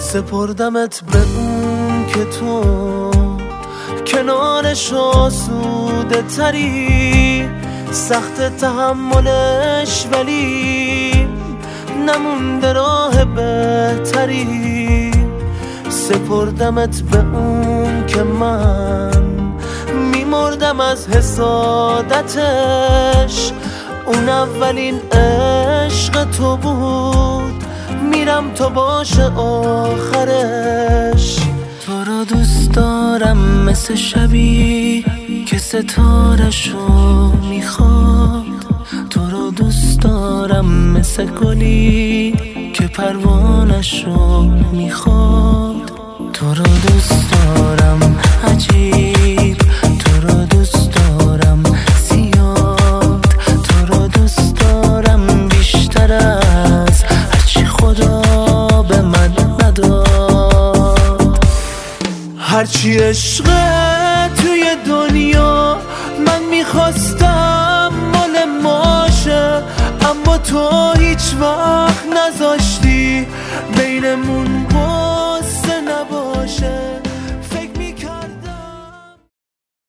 سپردمت به اون که تو کنارش آسوده تری، سخت تحملش ولی نمونده راه بهتری. سپردمت به اون که من میمردم از حسادتش، اون اولین عشق تو بود، میرم تا باشه آخرش. تو رو دوست دارم مثل شبی که ستارشو میخواد، تو رو دوست دارم مثل گلی که پروانشو میخواد. تو رو دوست دارم عجیب، تو رو دوست دارم زیاد، تو رو دوست دارم بیشتر از هرچی خدا به من نداد. هرچی عشق توی دنیا من میخواستم مال ماشه، اما تو هیچ وقت نذاشتی بینمون